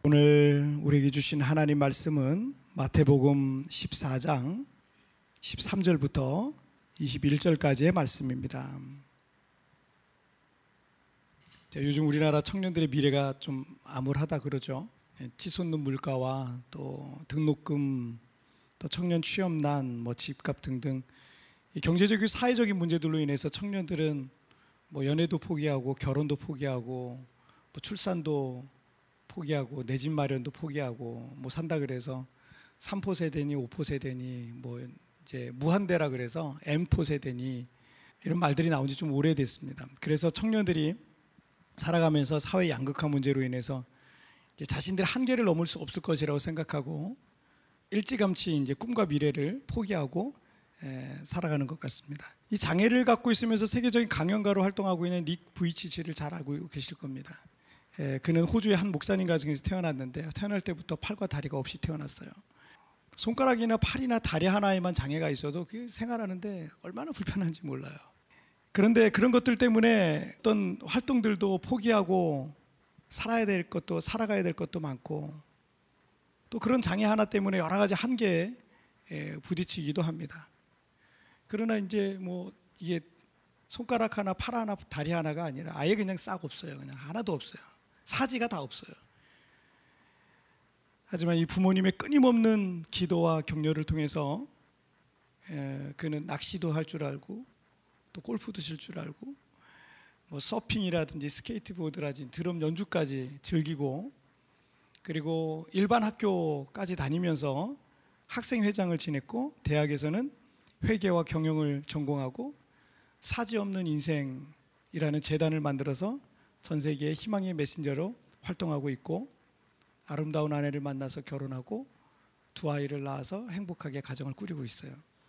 오늘 우리에게 주신 하나님 말씀은 마태복음 14장 13절부터 21절까지의 말씀입니다. 요즘 우리나라 청년들의 미래가 좀 암울하다 그러죠. 치솟는 물가와 또 등록금, 또 청년 취업난, 집값 등등 경제적이고 사회적인 문제들로 인해서 청년들은 연애도 포기하고 결혼도 포기하고 출산도 포기하고 내 집 마련도 포기하고 산다 그래서 3포 세대니 5포 세대니 이제 무한대라 그래서 M포 세대니 이런 말들이 나온 지 좀 오래됐습니다. 그래서 청년들이 살아가면서 사회 양극화 문제로 인해서 이제 자신들의 한계를 넘을 수 없을 것이라고 생각하고 일찌감치 이제 꿈과 미래를 포기하고 살아가는 것 같습니다. 이 장애를 갖고 있으면서 세계적인 강연가로 활동하고 있는 닉 부이치치를 잘 알고 계실 겁니다. 그는 호주의 한 목사님 가정에서 태어났는데 태어날 때부터 팔과 다리가 없이 태어났어요. 손가락이나 팔이나 다리 하나에만 장애가 있어도 생활하는데 얼마나 불편한지 몰라요. 그런데 그런 것들 때문에 어떤 활동들도 포기하고 살아가야 될 것도 많고 또 그런 장애 하나 때문에 여러 가지 한계에 부딪히기도 합니다. 그러나 이제 이게 손가락 하나, 팔 하나, 다리 하나가 아니라 아예 그냥 싹 없어요. 그냥 하나도 없어요. 사지가 다 없어요. 하지만 이 부모님의 끊임없는 기도와 격려를 통해서 그는 낚시도 할 줄 알고 또 골프도 칠 줄 알고 서핑이라든지 스케이트보드라든지 드럼 연주까지 즐기고 그리고 일반 학교까지 다니면서 학생회장을 지냈고 대학에서는 회계와 경영을 전공하고 사지 없는 인생이라는 재단을 만들어서 전 세계의 희망의 메신저로 활동하고 있고 아름다운 아내를 만나서 결혼하고 두 아이를 낳아서 행복하게 가정을 꾸리고 있어요.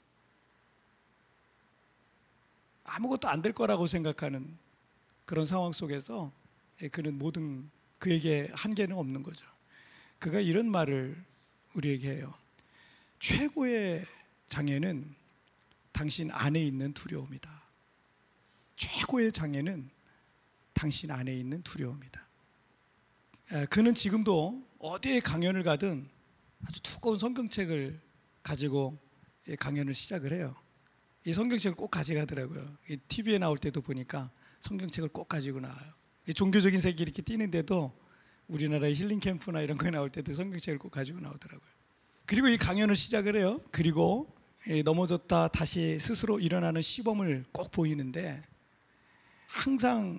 아무것도 안 될 거라고 생각하는 그런 상황 속에서 그는 그에게 한계는 없는 거죠. 그가 이런 말을 우리에게 해요. 최고의 장애는 당신 안에 있는 두려움이다. 최고의 장애는 당신 안에 있는 두려움이다. 그는 지금도 어디에 강연을 가든 아주 두꺼운 성경책을 가지고 강연을 시작을 해요. 이 성경책을 꼭 가져가더라고요. TV에 나올 때도 보니까 성경책을 꼭 가지고 나와요. 종교적인 색이 이렇게 띄는데도 우리나라의 힐링 캠프나 이런 거에 나올 때도 성경책을 꼭 가지고 나오더라고요. 그리고 이 강연을 시작을 해요. 그리고 넘어졌다 다시 스스로 일어나는 시범을 꼭 보이는데 항상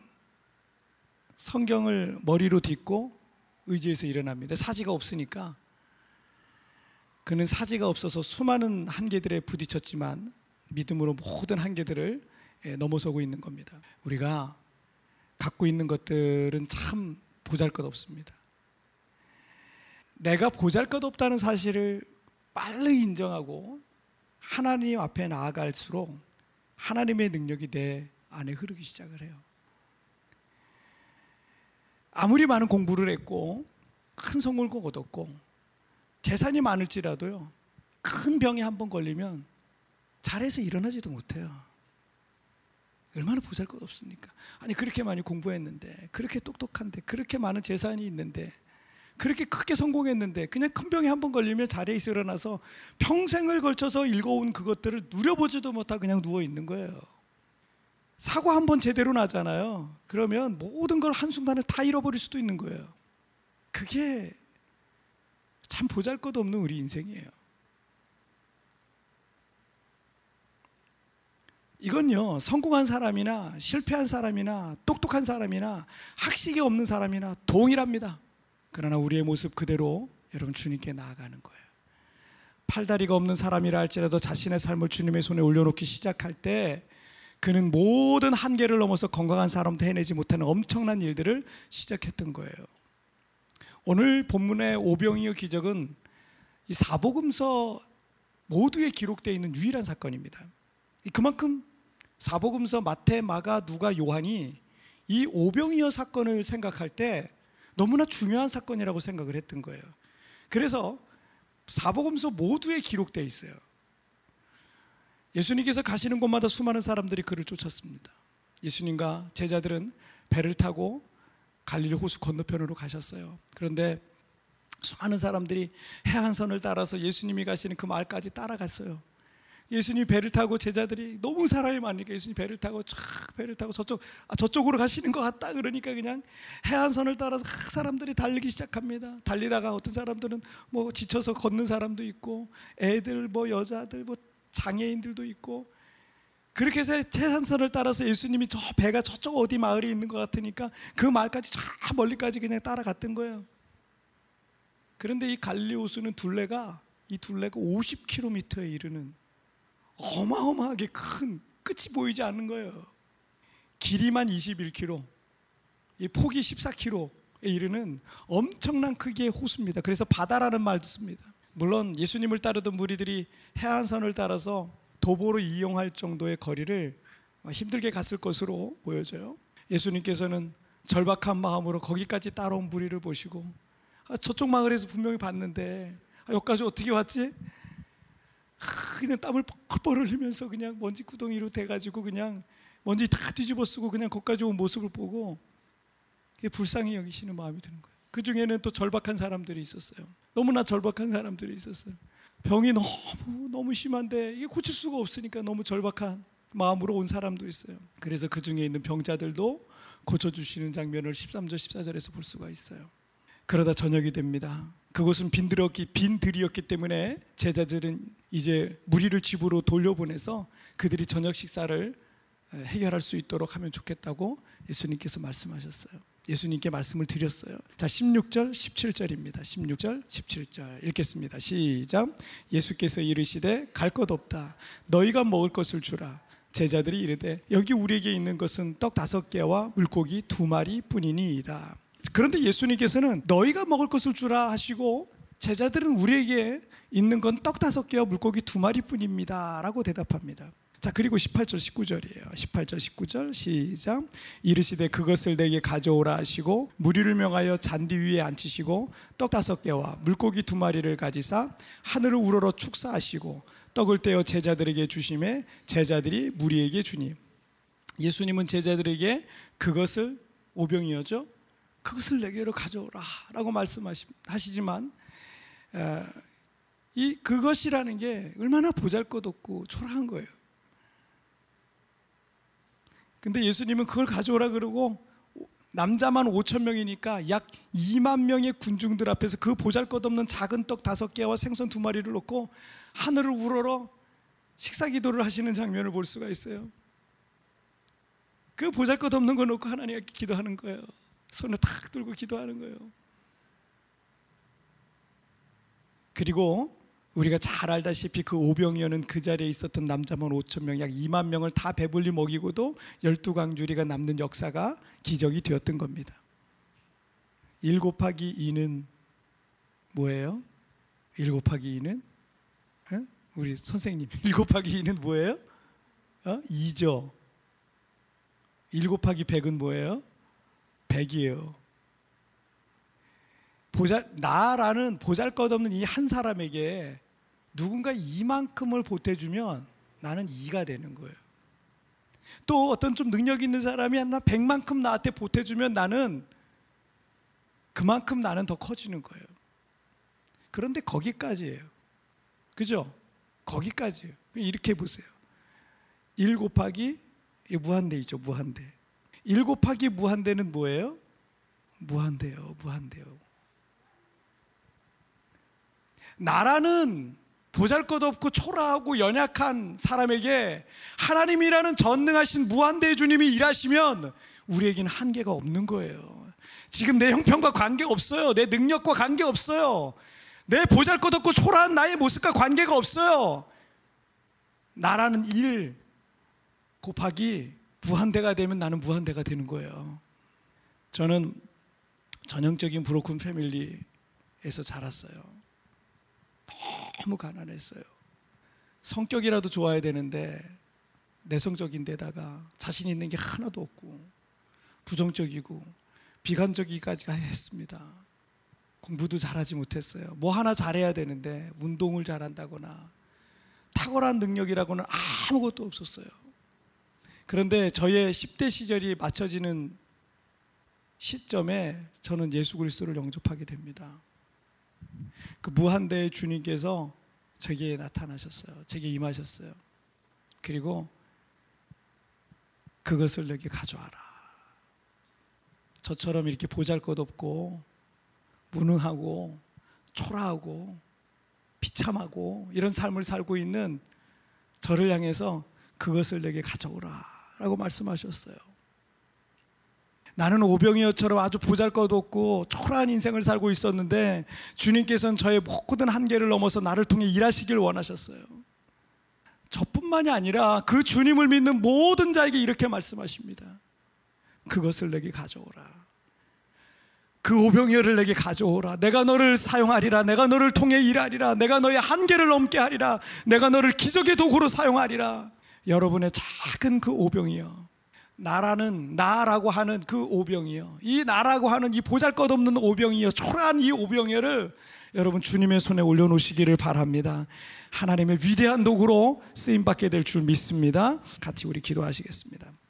성경을 머리로 딛고 의지해서 일어납니다. 사지가 없으니까. 그는 사지가 없어서 수많은 한계들에 부딪혔지만 믿음으로 모든 한계들을 넘어서고 있는 겁니다. 우리가 갖고 있는 것들은 참 보잘것없습니다. 내가 보잘것없다는 사실을 빨리 인정하고 하나님 앞에 나아갈수록 하나님의 능력이 내 안에 흐르기 시작을 해요. 아무리 많은 공부를 했고 큰 성공을 꼭 얻었고 재산이 많을지라도요 큰 병에 한 번 걸리면 잘해서 일어나지도 못해요. 얼마나 보잘것없습니까? 아니 그렇게 많이 공부했는데 그렇게 똑똑한데 그렇게 많은 재산이 있는데 그렇게 크게 성공했는데 그냥 큰 병에 한 번 걸리면 자리에서 일어나서 평생을 걸쳐서 읽어온 그것들을 누려보지도 못하고 그냥 누워있는 거예요. 사고 한 번 제대로 나잖아요. 그러면 모든 걸 한순간에 다 잃어버릴 수도 있는 거예요. 그게 참 보잘것없는 우리 인생이에요. 이건요 성공한 사람이나 실패한 사람이나 똑똑한 사람이나 학식이 없는 사람이나 동일합니다. 그러나 우리의 모습 그대로 여러분 주님께 나아가는 거예요. 팔다리가 없는 사람이라 할지라도 자신의 삶을 주님의 손에 올려놓기 시작할 때 그는 모든 한계를 넘어서 건강한 사람도 해내지 못하는 엄청난 일들을 시작했던 거예요. 오늘 본문의 오병이어 기적은 이 사복음서 모두에 기록되어 있는 유일한 사건입니다. 그만큼 사복음서 마태, 마가, 누가, 요한이 이 오병이어 사건을 생각할 때 너무나 중요한 사건이라고 생각을 했던 거예요. 그래서 사복음서 모두에 기록되어 있어요. 예수님께서 가시는 곳마다 수많은 사람들이 그를 쫓았습니다. 예수님과 제자들은 배를 타고 갈릴리 호수 건너편으로 가셨어요. 그런데 수많은 사람들이 해안선을 따라서 예수님이 가시는 그 마을까지 따라갔어요. 예수님 배를 타고 제자들이 너무 사람이 많으니까 예수님 배를 타고 배를 타고 저쪽으로 가시는 것 같다 그러니까 그냥 해안선을 따라서 사람들이 달리기 시작합니다. 달리다가 어떤 사람들은 뭐 지쳐서 걷는 사람도 있고 애들 뭐 여자들 뭐 장애인들도 있고 그렇게 해서 해안선을 따라서 예수님이 저 배가 저쪽 어디 마을에 있는 것 같으니까 그 마을까지 저 멀리까지 그냥 따라갔던 거예요. 그런데 이 갈릴리 호수는 둘레가 50km에 이르는 어마어마하게 큰 끝이 보이지 않는 거예요. 길이만 21km, 이 폭이 14km에 이르는 엄청난 크기의 호수입니다. 그래서 바다라는 말도 씁니다. 물론 예수님을 따르던 무리들이 해안선을 따라서 도보로 이용할 정도의 거리를 힘들게 갔을 것으로 보여져요. 예수님께서는 절박한 마음으로 거기까지 따라온 무리를 보시고 저쪽 마을에서 분명히 봤는데 여기까지 어떻게 왔지? 그냥 땀을 펄펄 흘리면서 그냥 먼지 구덩이로 돼가지고 그냥 먼지 다 뒤집어 쓰고 그냥 거기까지 온 모습을 보고 불쌍히 여기시는 마음이 드는 거예요. 그 중에는 또 절박한 사람들이 있었어요. 너무나 절박한 사람들이 있었어요. 병이 너무 심한데 이게 고칠 수가 없으니까 너무 절박한 마음으로 온 사람도 있어요. 그래서 그 중에 있는 병자들도 고쳐주시는 장면을 13절 14절에서 볼 수가 있어요. 그러다 저녁이 됩니다. 그곳은 빈들이었기 때문에 제자들은 이제 무리를 집으로 돌려보내서 그들이 저녁 식사를 해결할 수 있도록 하면 좋겠다고 예수님께서 말씀하셨어요. 예수님께 말씀을 드렸어요. 자, 16절 17절입니다 16절 17절 읽겠습니다. 시작. 예수께서 이르시되 갈 것 없다. 너희가 먹을 것을 주라. 제자들이 이르되 여기 우리에게 있는 것은 떡 5개와 물고기 2마리 뿐이니이다. 그런데 예수님께서는 너희가 먹을 것을 주라 하시고 제자들은 우리에게 있는 건 떡 5개와 물고기 2마리 뿐입니다 라고 대답합니다. 자, 그리고 18절 19절이에요 18절 19절 시작. 이르시되 그것을 내게 가져오라 하시고 무리를 명하여 잔디 위에 앉히시고 떡 5개와 물고기 2마리를 가지사 하늘을 우러러 축사하시고 떡을 떼어 제자들에게 주시매 제자들이 무리에게 주니. 예수님은 제자들에게 그것을 오병이어죠. 그것을 내게로 가져오라 라고 말씀하시지만 이 그것이라는 게 얼마나 보잘것없고 초라한 거예요. 근데 예수님은 그걸 가져오라 그러고 남자만 5,000명이니까 약 2만 명의 군중들 앞에서 그 보잘것없는 작은 떡 5개와 생선 2마리를 놓고 하늘을 우러러 식사 기도를 하시는 장면을 볼 수가 있어요. 그 보잘것없는 거 놓고 하나님께 기도하는 거예요. 손을 탁 들고 기도하는 거예요. 그리고 우리가 잘 알다시피 그 오병이어는 그 자리에 있었던 남자만 5,000명, 약 2만 명을 다 배불리 먹이고도 12광주리가 남는 역사가 기적이 되었던 겁니다. 1 곱하기 2는 뭐예요? 1 곱하기 2는? 우리 선생님 1 곱하기 2는 뭐예요? 2죠. 1 곱하기 100은 뭐예요? 100이에요. 나라는 보잘것없는 이 한 사람에게 누군가 이만큼을 보태주면 나는 2가 되는 거예요. 또 어떤 좀 능력 있는 사람이 나 100만큼 나한테 보태주면 나는 그만큼 나는 더 커지는 거예요. 그런데 거기까지예요. 그죠? 거기까지예요. 이렇게 보세요. 1 곱하기 무한대이죠. 무한대. 1 곱하기 무한대는 뭐예요? 무한대요. 무한대요. 나라는 보잘것없고 초라하고 연약한 사람에게 하나님이라는 전능하신 무한대의 주님이 일하시면 우리에게는 한계가 없는 거예요. 지금 내 형편과 관계없어요. 내 능력과 관계없어요. 내 보잘것없고 초라한 나의 모습과 관계가 없어요. 나라는 1 곱하기 무한대가 되면 나는 무한대가 되는 거예요. 저는 전형적인 브로큰 패밀리에서 자랐어요. 너무 가난했어요. 성격이라도 좋아야 되는데 내성적인 데다가 자신 있는 게 하나도 없고 부정적이고 비관적이기까지 했습니다. 공부도 잘하지 못했어요. 뭐 하나 잘해야 되는데 운동을 잘한다거나 탁월한 능력이라고는 아무것도 없었어요. 그런데 저의 10대 시절이 맞춰지는 시점에 저는 예수 그리스도를 영접하게 됩니다. 그 무한대의 주님께서 제게 나타나셨어요. 제게 임하셨어요. 그리고 그것을 내게 가져와라. 저처럼 이렇게 보잘것없고 무능하고 초라하고 비참하고 이런 삶을 살고 있는 저를 향해서 그것을 내게 가져오라 라고 말씀하셨어요. 나는 오병이어처럼 아주 보잘것없고 초라한 인생을 살고 있었는데 주님께서는 저의 모든 한계를 넘어서 나를 통해 일하시길 원하셨어요. 저뿐만이 아니라 그 주님을 믿는 모든 자에게 이렇게 말씀하십니다. 그것을 내게 가져오라. 그 오병이어를 내게 가져오라. 내가 너를 사용하리라. 내가 너를 통해 일하리라. 내가 너의 한계를 넘게 하리라. 내가 너를 기적의 도구로 사용하리라. 여러분의 작은 그 오병이어, 나라고 하는 그 오병이어, 이 나라고 하는 이 보잘것없는 오병이어, 초라한 이 오병이어를 여러분 주님의 손에 올려놓으시기를 바랍니다. 하나님의 위대한 도구로 쓰임받게 될 줄 믿습니다. 같이 우리 기도하시겠습니다.